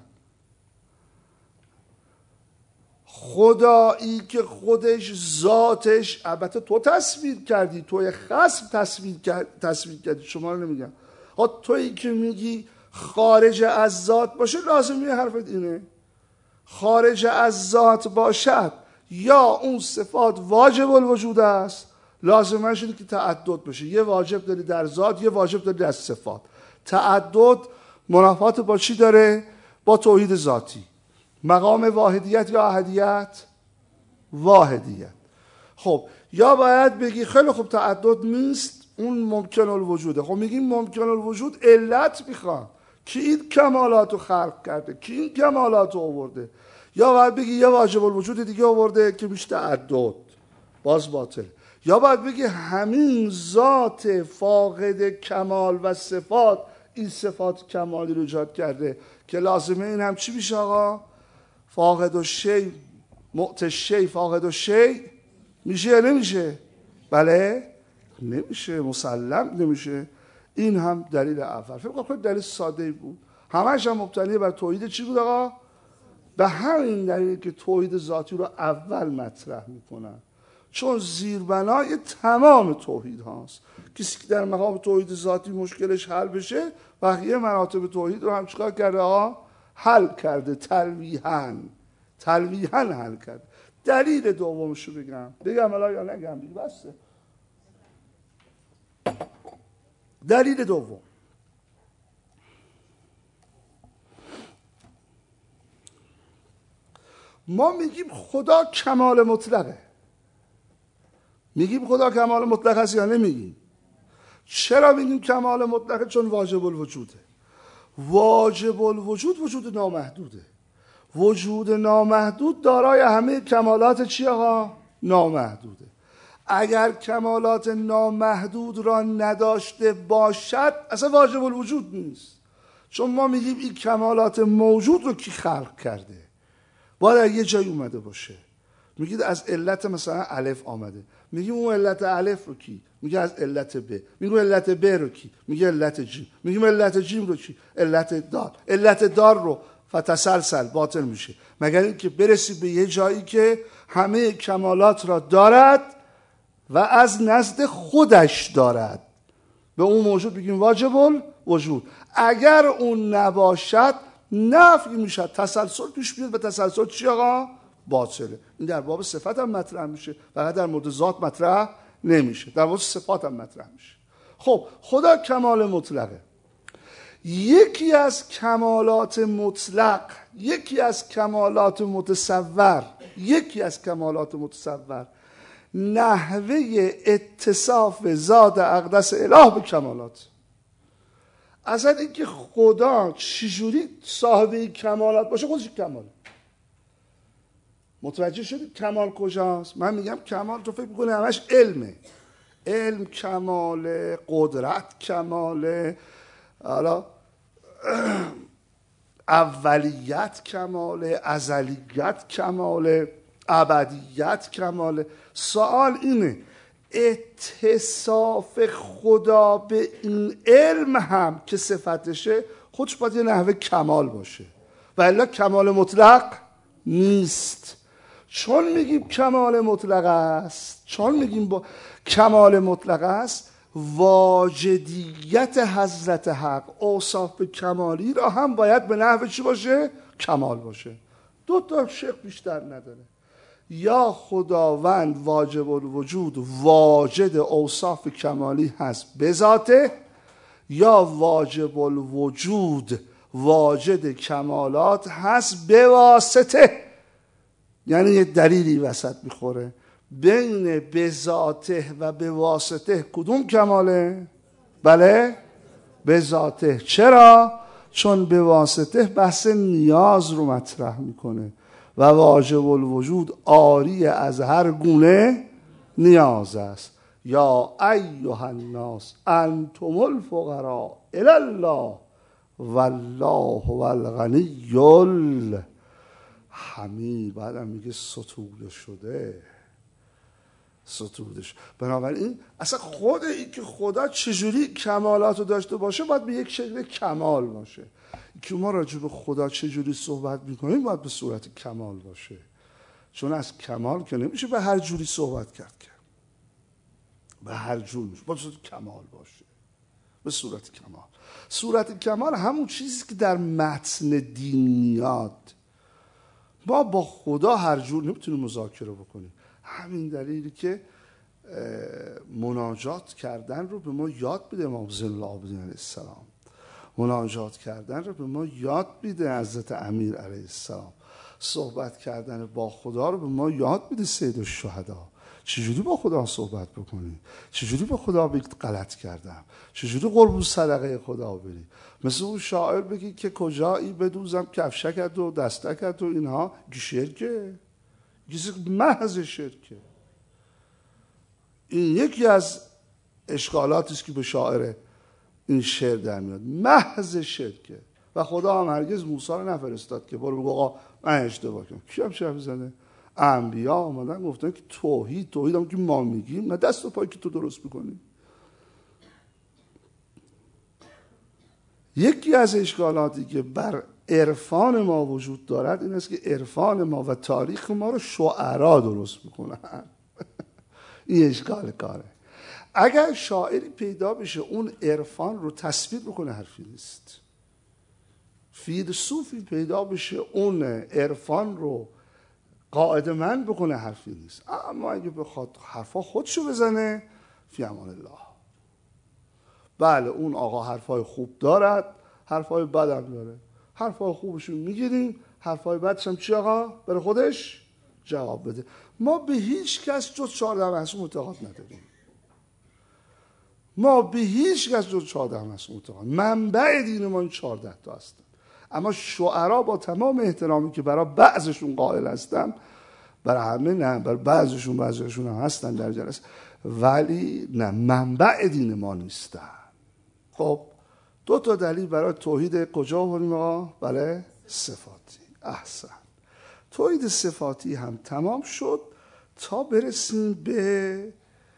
خدایی که خودش ذاتش، البته تو تصویر کردی، توی خصم تصویر کرد تصویر کردی، شما رو نمیگم. ها تویی که میگی خارج از ذات باشه، لازمی حرفت اینه خارج از ذات باشد یا اون صفات واجب الوجود است، لازمش اینه که تعدد بشه. یه واجب داری در ذات، یه واجب داری در صفات. تعدد منافات با چی داره؟ با توحید ذاتی. مقام واحدیت یا احدیت؟ واحدیت. خب یا باید بگی خیلی خوب تعدد نیست، اون ممکن الوجوده. خب میگیم ممکن الوجود علت میخواد که این کمالات رو خلق کرده، که این کمالات رو آورده. یا باید بگی یه واجب الوجود دیگه آورده که میشه تعدد، باز باطل. یا باید بگی همین ذات فاقد کمال و صفات این صفات کمالی رو ایجاد کرده که لازمه این هم چی میشه آقا؟ فاقد و شی معطی شی فاقد و شی میشه یا نمیشه؟ بله نمیشه، مسلم نمیشه. این هم دلیل اول. فکر کنم دلیل ساده بود، همش هم مبتنی بر توحید چی بود آقا؟ به همین دلیل که توحید ذاتی رو اول مطرح میکنن، چون زیربنای تمام توحید هاست. کسی که در مقام توحید ذاتی مشکلش حل بشه، بقیه مراتب توحید رو هم چیکار کرده آقا؟ حل کرده. تلویحاً تلویحاً حل کرده. دلیل دومشو بگم بگم الان یا نگم دیگه بسه. دلیل دوم، ما میگیم خدا کمال مطلقه. میگیم خدا کمال مطلق هست یا نمیگیم؟ چرا میگیم کمال مطلقه؟ چون واجب الوجوده. واجب الوجود وجود نامحدوده. وجود نامحدود دارای همه کمالات چی آقا؟ نامحدوده. اگر کمالات نامحدود را نداشته باشد اصلا واجب الوجود نیست. چون ما میگیم این کمالات موجود رو کی خلق کرده؟ باید یه جای اومده باشه. میگید از علت مثلا الف آمده، میگیم اون علت الف رو کی؟ میگه از علت ب. میگیم علت ب رو کی؟ میگه علت جیم. میگیم علت جیم رو کی؟ علت دال. علت دال رو فتسلسل باطل میشه، مگر اینکه برسی به یه جایی که همه کمالات را دارد و از نزد خودش دارد. به اون موجود بگیم واجب الوجود. اگر اون نباشد نفی میشه، تسلسل پیش بیاد و تسلسل چی آقا؟ باطله. این در باب صفت هم مطرح میشه، فقط در مورد ذات مطرح نمیشه، در مورد صفات هم مطرح میشه. خب خدا کمال مطلقه. یکی از کمالات مطلق، یکی از کمالات متصور، یکی از کمالات متصور نحوه اتصاف ذات اقدس اله به کمالات. اصلا اینکه خدا چجوری صاحب کمالات باشه، خودش کماله. متوجه شدید کمال کجاست؟ من میگم کمال تو فکر میکنی همش علمه. علم کماله، قدرت کماله، حالا اولیت کماله، ازلیت کماله، ابدیت کماله. سوال اینه اتصاف خدا به این علم هم که صفتشه خودش باید یه نحوه کمال باشه و الا کمال مطلق نیست. چون میگیم کمال مطلق است، چون میگیم با کمال مطلق است، واجدیت حضرت حق، اوصاف کمالی را هم باید به نحو چی باشه؟ کمال باشه. دو تا شق بیشتر نداره. یا خداوند واجب الوجود واجد اوصاف کمالی هست به ذاته، یا واجب الوجود واجد کمالات هست به واسطه. یعنی یه دلیلی وسط میخوره بین به ذاته و به واسطه. کدوم کماله؟ بله به ذاته. چرا؟ چون به واسطه بحث نیاز رو مطرح میکنه و واجب الوجود عاری از هر گونه نیاز است. یا ایها الناس انتم الفقراء الی الله والله هو الغنی الحمید. بعدم میگه ستوده شده، ستوده شده. بنابراین اصلا خود این که خدا چجوری کمالات رو داشته باشه باید به یک شکل کمال باشه. که ما راجع به خدا چجوری صحبت میکنیم باید به صورت کمال باشه، چون از کمال که نمیشه به هر جوری صحبت کرد که به هر جور میشه، باید به صورت کمال باشه، به صورت کمال. صورت کمال همون چیزی که در متن دین میاد. ما با خدا هر جور نمیتونیم مذاکره بکنیم. همین دلیلی که مناجات کردن رو به ما یاد بده امام زین العابدین علیه السلام، مناجات کردن رو به ما یاد میده حضرت امیر علیه السلام، صحبت کردن با خدا رو به ما یاد میده سید الشهدا. چجوری با خدا صحبت بکنی، چجوری با خدا بگید غلط کردم، چجوری قربون صدقه خدا بری. مثل اون شاعر بگی که کجایی بدوزم کفشکت و دستکت و اینها، شرکه، محض شرکه. این یکی از اشکالاتی است که به شاعر این شعر در میاد، محض شرکه. و خدا هم هرگز موسی رو نفرستاد که برو بگو آقا من اشتباه کردم. کی هم شرف زنه؟ انبیا آمدن گفتن که توحید، توحید هم که ما میگیم، نه دست و پایی که تو درست میکنی. یکی از اشکالاتی که بر عرفان ما وجود دارد این است که عرفان ما و تاریخ ما رو شعرا درست میکنن. این اشکال کاره. اگر شاعری پیدا بشه اون عرفان رو تصویر بکنه حرفی نیست. فیلسوفی پیدا بشه اون عرفان رو قاعده من بکنه حرفی نیست. اما اگه بخواد حرفا خودشو بزنه فی امان الله. بله اون آقا حرفای خوب دارد، حرفای بد هم داره. حرفای خوبشو میگیریم، حرفای بدش هم چی آقا؟ برای خودش جواب بده. ما به هیچ کس جز چهارده معصوم اعتقاد نداریم. ما به هیچ کس جز چهارده معصوم اعتقاد. منبع دین ما این چهارده تا هستن. اما شعرا با تمام احترامی که برای بعضشون قائل هستم، برای همه نه، برای بعضشون بعضشون هم هستن در جلسه، ولی نه منبع دین ما نیستن. خب دو تا دلیل برای توحید کجا آوردیم آقا؟ بله صفاتی. احسن. توحید صفاتی هم تمام شد تا برسیم به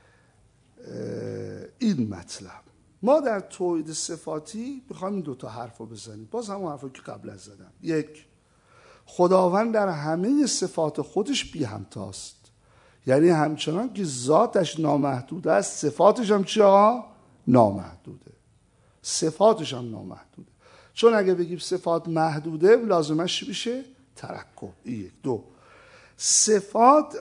این مطلب. ما در توحید صفاتی میخوایم این دوتا حرف رو بزنیم، باز همون حرف رو که قبل از زدم. یک، خداوند در همه صفات خودش بی همتاست، یعنی همچنان که ذاتش نامحدود است صفاتش هم چی آقا؟ نامحدوده. صفاتش هم نامحدوده. چون اگه بگیم صفات محدوده لازمش میشه ترکب. یک. دو، صفات،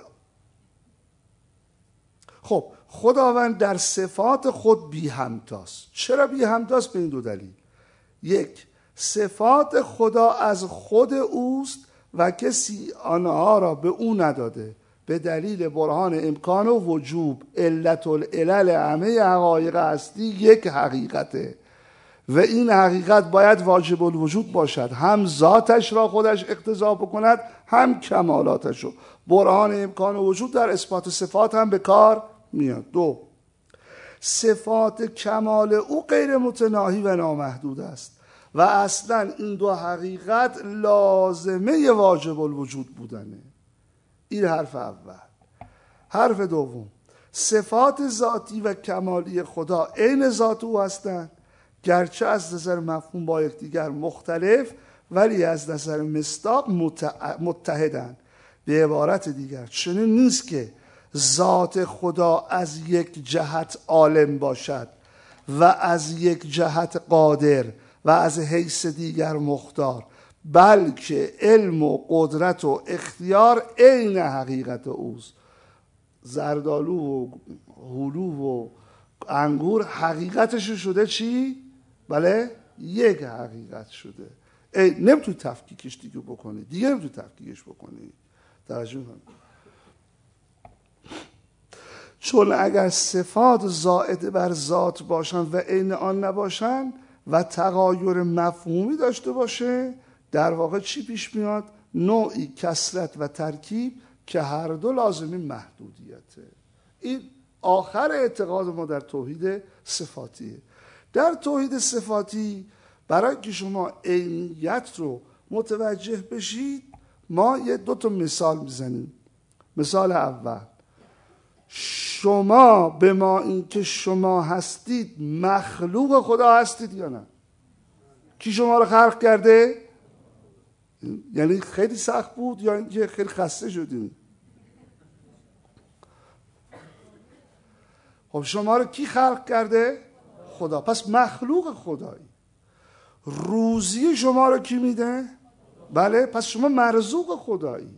خب خداوند در صفات خود بی همتاست. چرا بی همتاست؟ به این دو دلیل. یک، صفات خدا از خود اوست و کسی آنها را به او نداده، به دلیل برهان امکان و وجوب. علت العلل همه حقایق هستی یک حقیقته و این حقیقت باید واجب الوجود باشد، هم ذاتش را خودش اقتضا بکند هم کمالاتش رو. برهان امکان و وجود در اثبات صفات هم به کار میاد. دو، صفات کمال او غیر متناهی و نامحدود است و اصلا این دو حقیقت لازمه واجب الوجود بودنه. این حرف اول. حرف دوم، صفات ذاتی و کمالی خدا عین ذات او هستند، گرچه از نظر مفهوم با یکدیگر مختلف ولی از نظر مصداق متحدن. به عبارت دیگر چنین نیست که ذات خدا از یک جهت عالم باشد و از یک جهت قادر و از حیث دیگر مختار، بلکه علم و قدرت و اختیار عین حقیقت اوست. زردالو و هلو و انگور حقیقتش شده چی؟ بله؟ یک حقیقت شده. نمیتونی تفکیکش دیگه بکنی، دیگه نمیتونی تفکیکش بکنی. توجه کن. چون اگر صفات زائد بر ذات باشن و عین آن نباشن و تغایر مفهومی داشته باشه، در واقع چی پیش میاد؟ نوعی کثرت و ترکیب که هر دو لازمی محدودیته. این آخر اعتقاد ما در توحید صفاتیه. در توحید صفاتی برای که شما عینیت رو متوجه بشید ما یه دو تا مثال میزنیم. مثال اول، شما به ما این که شما هستید مخلوق خدا هستید یا نه؟ کی شما رو خلق کرده؟ یعنی خیلی سخت بود یا اینکه خیلی خسته شدید؟ خب شما رو کی خلق کرده؟ خدا. پس مخلوق خدایی. روزی شما رو کی میده؟ بله، پس شما مرزوق خدایی.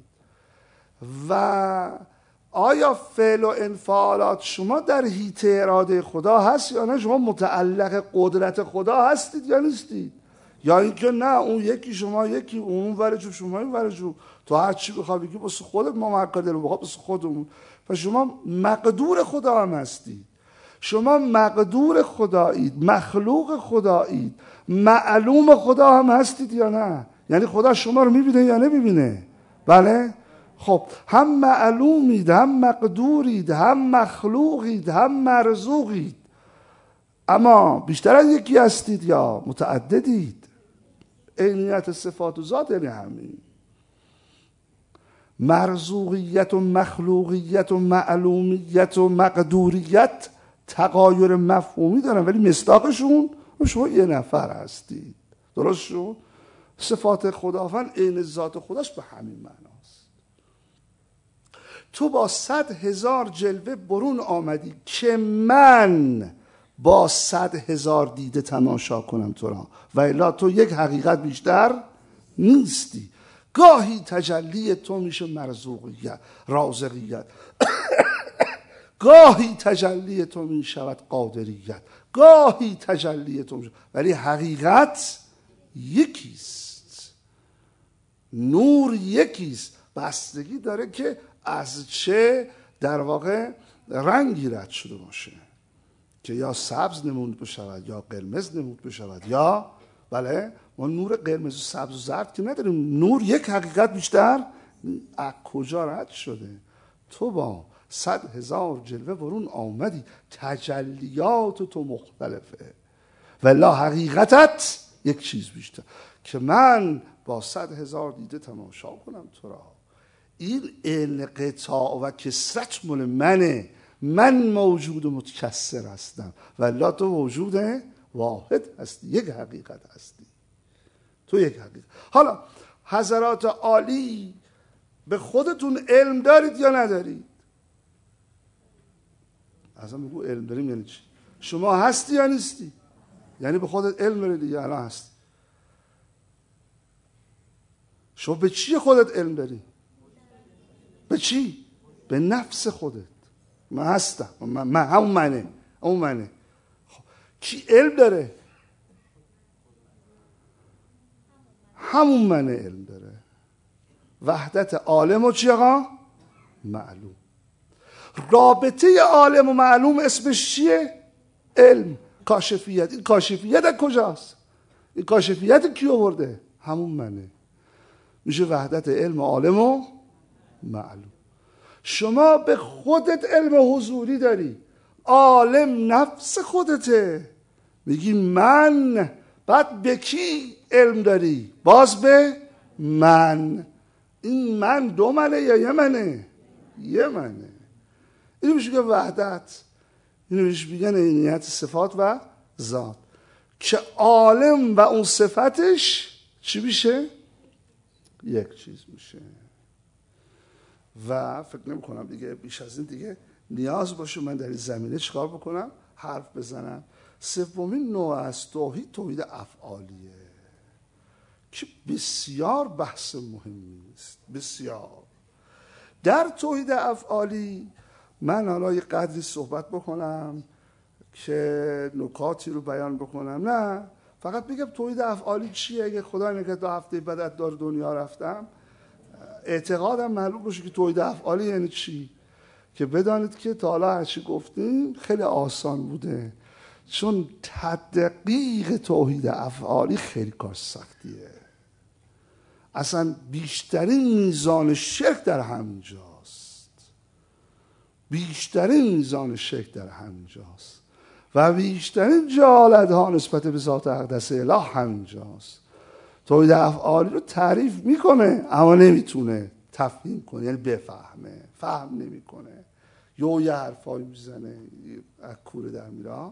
و آیا فعل و انفعالات شما در حیطه اراده خدا هست یا نه؟ شما متعلق قدرت خدا هستید یا نیستید؟ یا اینکه نه اون یکی شما یکی، اون ورجو شما این ورجو، تو هر چی بخوای بگی بس خودت، ما معقد رو بخواد بس خودمون. پس شما مقدور خدا هم هستید. شما مقدور خدایید، مخلوق خدایید، معلوم خدا هم هستید یا نه؟ یعنی خدا شما رو میبینه یا نمیبینه؟ بله؟ خب هم معلومید، هم مقدورید، هم مخلوقید، هم مرزوقید. اما بیشتر از یکی هستید یا متعددید؟ عینیت صفات و ذات یعنی همین. مرزوقیت و مخلوقیت و معلومیت و مقدوریت تغایر مفهومی دارن، ولی مصداقشون شما یه نفر هستید. درست شد؟ صفات خداوند عین ذات خداست، به همین معناست. تو با صد هزار جلوه برون آمدی که من با صد هزار دیده تماشا کنم تو را، و الا تو یک حقیقت بیشتر نیستی. گاهی تجلی تو میشه مرزوقیت، رازقیت گاهی تجلی تو میشود قادریت، گاهی تجلی تو میشود، ولی حقیقت یکیست. نور یکیست. بستگی داره که از چه در واقع رنگی رد شده باشه، که یا سبز نمود بشود یا قرمز نمود بشود، یا بله ما نور قرمز و سبز و زرد که نداریم. نور یک حقیقت بیشتر از کجا رد شده؟ تو با صد هزار جلوه برون آمدی، تجلیات تو مختلفه، ولی حقیقتت یک چیز بیشتر، که من با صد هزار دیده تماشا کنم تو را. این انقطاع و کثرت مال منه، من موجود و متکثر هستم، ولی تو موجود واحد هستی، یک حقیقت هستی، تو یک حقیقت. حالا حضرات عالی به خودتون علم دارید یا ندارید؟ اصلا بگو علم داریم یعنی چی؟ شما هستی یا نیستی؟ یعنی به خودت علم داری دیگه. الان هستی. شما به چی خودت علم داری؟ به چی؟ به نفس خودت. من هستم، من, من همون منه، همون منه. خب. کی علم داره؟ همون منه علم داره. وحدت عالم و چی آقا؟ معلوم. رابطه عالم و معلوم اسمش چیه؟ علم. کاشفیت. این کاشفیت از کجاست؟ این کاشفیت کی آورده؟ همون منه. میشه وحدت علم و عالم و معلوم. شما به خودت علم حضوری داری، عالم نفس خودته، میگی من. بعد به کی علم داری؟ باز به من. این من دو منه یا یه منه؟ یه منه. اینو میشه که وحدت، اینو میشه بگن عینیت صفات و ذات، که عالم و اون صفتش چی میشه؟ یک چیز میشه. و فکر نمی کنم دیگه بیش از این دیگه نیاز باشه من در این زمینه چیکار بکنم؟ حرف بزنم. سومین نوع از توحید توحید افعالیه که بسیار بحث مهمی است. بسیار در توحید افعالی من حالا یه قدری صحبت بکنم که نکاتی رو بیان بکنم، نه فقط بگم توحید افعالی چیه. اگه خدا نگه دو هفته بعد از دار دنیا رفتم اعتقادم معلوم باشه که توحید افعالی یعنی چی، که بدانید که تا حالا هرچی گفتیم خیلی آسان بوده، چون تدقیق توحید افعالی خیلی کار سختیه. اصلا بیشترین میزان شرک در همینجاست، بیشترین میزان شرک در همینجاست و بیشترین جهالت ها نسبت به ذات اقدس اله همینجاست. توحید افعالی رو تعریف میکنه اما نمیتونه تفهیم کنه، یعنی بفهمه، فهم نمیکنه، یو یه حرفایی میزنه از کوره در میره.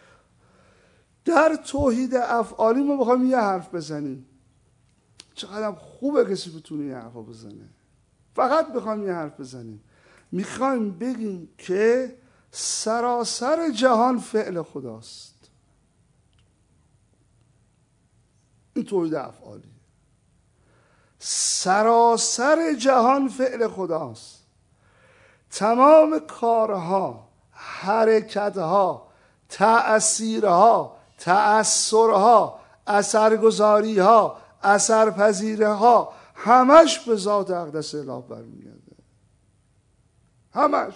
در توحید افعالی ما بخوایم یه حرف بزنیم، چقدر خوبه کسی بتونه یه حرف بزنه. فقط بخوایم یه حرف بزنیم، میخوایم بگیم که سراسر جهان فعل خداست. این توحید افعالی. سراسر جهان فعل خداست. تمام کارها، حرکتها، تأثیرها، تأثرها، اثرگذاریها، اثرپذیرها همش به ذات اقدس اله برمیگرده. همش.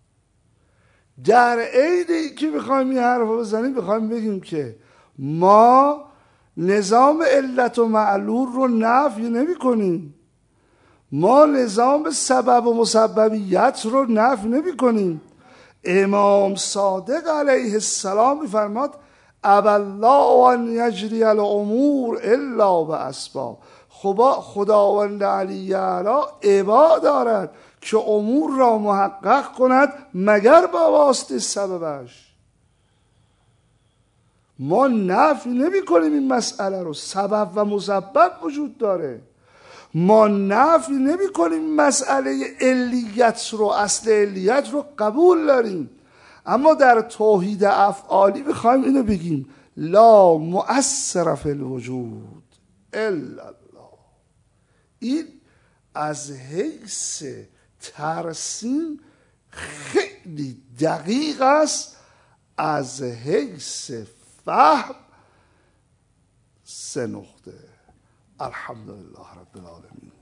در عین اینکه میخوایم این حرف بزنیم میخوایم بگیم که ما نظام علت و معلول رو نفی نمی کنیم، ما نظام سبب و مسببیت رو نفی نمی کنیم. امام صادق علیه السلام میفرماد ابالله ان یجری الامور الا باسباب. خداوند علی اعلی ابا دارد که امور را محقق کند مگر با واسطه سببش. ما نفی نمی کنیم این مسئله رو، سبب و مسبب وجود داره. ما نفی نمی کنیم مسئله علیت رو، اصل علیت رو قبول داریم. اما در توحید افعالی بخوایم اینو بگیم لا مؤثر فی الوجود الا الله. این از حیث ترسیم خیلی دقیق است، از حیث فهم سه نقطه. الحمدلله رب العالمین.